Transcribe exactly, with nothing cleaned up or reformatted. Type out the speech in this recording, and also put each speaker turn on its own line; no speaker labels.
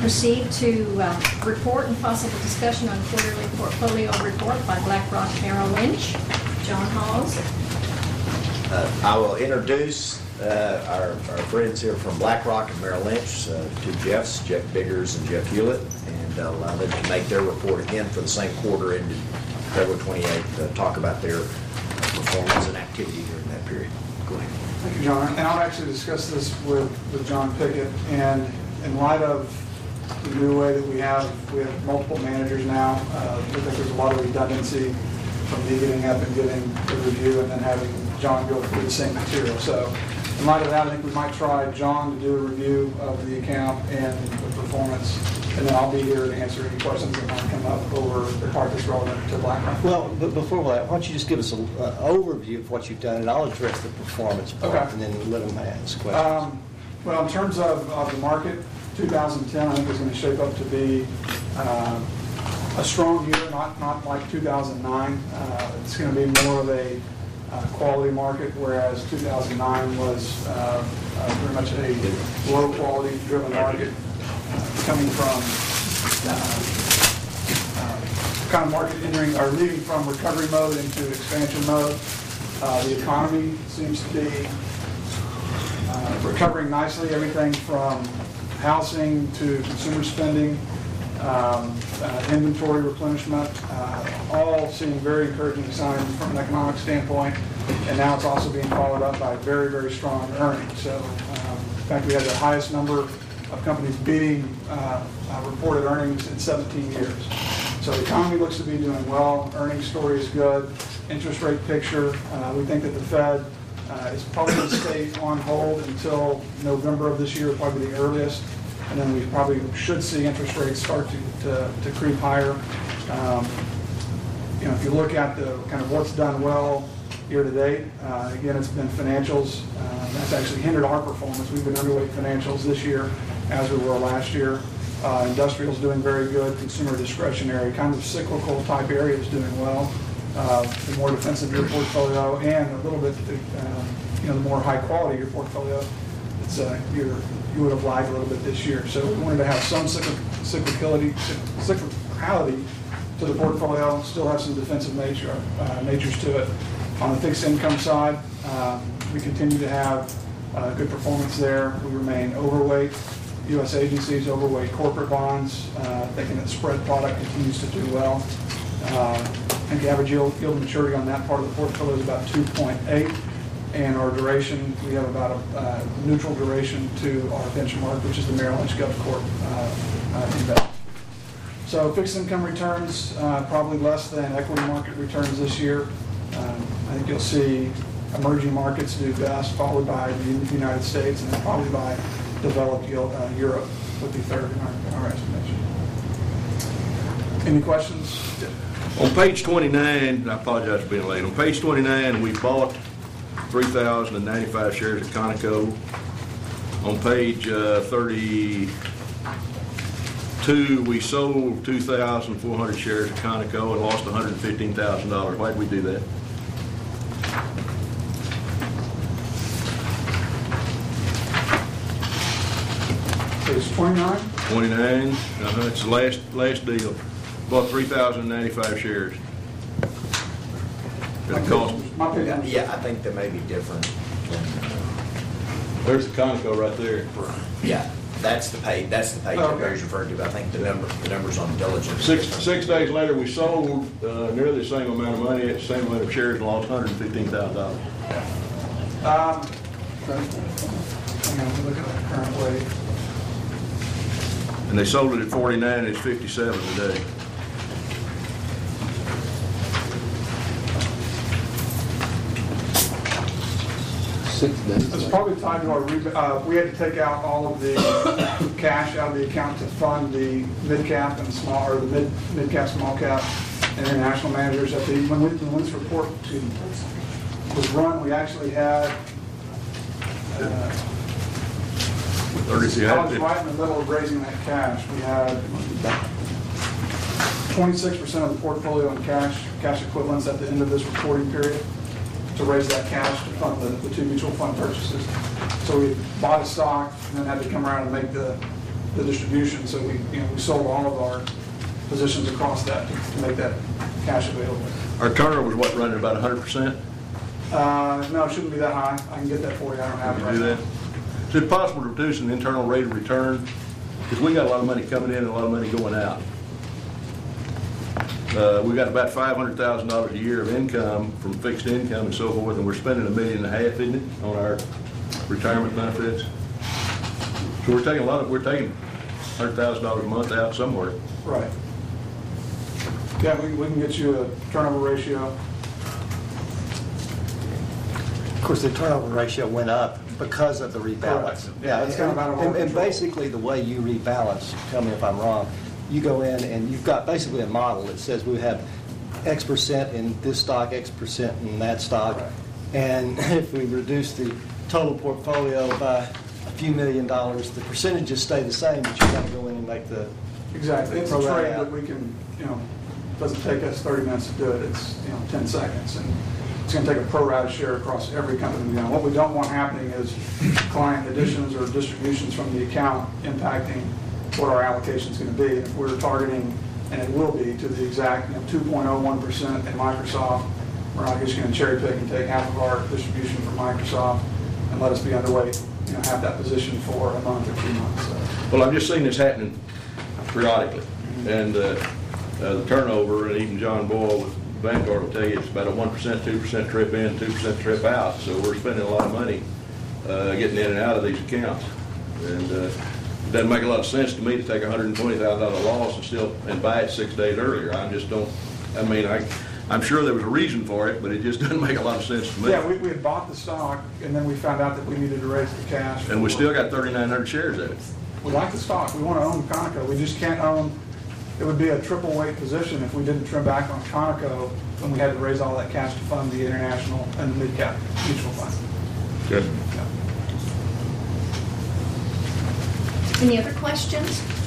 proceed to uh, report and possible discussion on quarterly portfolio report by BlackRock Merrill Lynch. John Halls.
Uh, I will introduce uh, our, our friends here from BlackRock and Merrill Lynch, uh, two Jeffs, Jeff Biggers and Jeff Hewlett, and uh, allow them to make their report again for the same quarter ended February twenty-eighth, uh, talk about their performance and activity during that period. Go ahead.
Thank you, John. And I'll actually discuss this with, with John Pickett. And in light of the new way that we have, we have multiple managers now. Uh, I think there's a lot of redundancy from me getting up and giving the review and then having John go through the same material. So in light of that, I think we might try John to do a review of the account and the performance. And then I'll be here to answer any questions that might come up over the part that's relevant to BlackRock.
Well, but before that, why don't you just give us an uh, overview of what you've done, and I'll address the performance part,
Okay.
and then let them ask questions.
Um, well, in terms of, of the market, two thousand ten I think is going to shape up to be uh, a strong year, not not like two thousand nine. Uh, it's going to be more of a uh, quality market, whereas two thousand nine was uh, uh, very much a low quality driven market. Coming from uh, uh, kind of market entering or leaving from recovery mode into expansion mode. Uh, the economy seems to be uh, recovering nicely. Everything from housing to consumer spending, um, uh, inventory replenishment, uh, all seeing very encouraging signs from an economic standpoint. And now it's also being followed up by very, very strong earnings. So, um, in fact, we had the highest number of companies beating uh, uh, reported earnings in seventeen years. So the economy looks to be doing well. Earnings story is good. Interest rate picture, uh, we think that the Fed uh, is probably going to stay on hold until November of this year, probably the earliest. And then we probably should see interest rates start to, to, to creep higher. Um, you know, if you look at the kind of what's done well year to date, uh, again, it's been financials. Uh, that's actually hindered our performance. We've been underweight financials this year, as we were last year. Uh, industrial's doing very good. Consumer discretionary, kind of cyclical type areas doing well. Uh, the more defensive your portfolio, and a little bit, uh, you know, the more high quality your portfolio, it's uh, you're, you would have lagged a little bit this year. So we wanted to have some cyclic, cyclicality, cyclicality to the portfolio. Still have some defensive nature, uh, natures to it. On the fixed income side, um, we continue to have uh, good performance there. We remain overweight U S agencies, overweight corporate bonds. Uh, thinking that spread product continues to do well. Uh, I think the average yield, yield maturity on that part of the portfolio is about two point eight. And our duration, we have about a uh, neutral duration to our benchmark, which is the Merrill Lynch GovCorp uh, uh, index. So fixed income returns, uh, probably less than equity market returns this year. Um, I think you'll see emerging markets do best, followed by the United States, and then probably by developed uh, Europe would be third in our, in our estimation. Any questions?
On page twenty-nine, I apologize for being late. On page twenty-nine, we bought three thousand ninety-five shares of Conoco. On page uh, thirty-two, we sold two thousand four hundred shares of Conoco and lost one hundred fifteen thousand dollars. Why did we do that?
Page twenty-nine.
twenty-nine, uh-huh, it's the last, last deal. Bought three thousand ninety-five shares. At a cost.
My page
Yeah,
was-
yeah, I think they may be different.
There's the Conoco right there.
Yeah, that's the page, that's the page
Oh,
that
okay.
Barry's referring to, but I think the number, the numbers on diligence.
Six, six days later, we sold uh, nearly the same amount of money, at the same amount of shares, and lost one hundred fifteen thousand dollars.
Um, hang on, look at the current weight.
And they sold it at forty-nine, it's fifty-seven today.
Six days.
It's probably tied to our, reba- uh, we had to take out all of the cash out of the account to fund the mid-cap and small, or the mid, mid-cap, small-cap, and international managers. At the, when, we, when this report excuse me, was run, we actually had, uh,
thirty,
I was right in the middle of raising that cash. We had twenty-six percent of the portfolio in cash, cash equivalents at the end of this reporting period to raise that cash to fund the, the two mutual fund purchases. So we bought a stock and then had to come around and make the, the distribution, so we, you know, we sold all of our positions across that to make that cash available.
Our turnover was what, running about hundred percent?
Uh, no, it shouldn't be that high. I can get that for you. I don't have it
Can
right
you do
now.
that? Is it possible to reduce an internal rate of return? Because we got a lot of money coming in and a lot of money going out. Uh, we got about five hundred thousand dollars a year of income from fixed income and so forth, and we're spending a million and a half, isn't it, on our retirement benefits? So we're taking a lot of, we're taking one hundred thousand dollars a month out somewhere.
Right. Yeah, we, we can get you a turnover ratio.
Of course, the turnover ratio went up because of the rebalance.
Correct. Yeah, it's kind of out of our
And- And
control.
basically, the way you rebalance, tell me if I'm wrong, you go in and you've got basically a model that says we have X percent in this stock, X percent in that stock.
Right.
And if we reduce the total portfolio by a few million dollars, the percentages stay the same, but you got to go in and make the.
Exactly. It's a
pro rata
trade
out.
that we can, you know, doesn't take us thirty minutes to do it. It's, you know, ten seconds. And it's going to take a pro rata share across every company. You know, what we don't want happening is client additions or distributions from the account impacting what our allocation is going to be. And if we're targeting, and it will be, to the exact, you know, two point oh one percent in Microsoft, we're not just going to cherry pick and take half of our distribution from Microsoft and let us be underweight, you know, have that position for a month or two months. So.
Well, I've just seen this happening periodically, and uh, uh, the turnover, and even John Boyle with Vanguard will tell you it's about a one percent, two percent trip in, two percent trip out, so we're spending a lot of money uh, getting in and out of these accounts. And uh, it doesn't make a lot of sense to me to take a one hundred twenty thousand dollar loss and still, and buy it six days earlier. I just don't, I mean, I, I'm sure there was a reason for it, but it just doesn't make a lot of sense to me.
Yeah, we, we had bought the stock, and then we found out that we needed to raise the cash.
And we still got thirty-nine hundred shares of it.
We like the stock, we want to own Conoco, we just can't own, it would be a triple weight position if we didn't trim back on Conoco when we had to raise all that cash to fund the international and the mid-cap mutual fund.
Good.
Yeah.
Any other questions?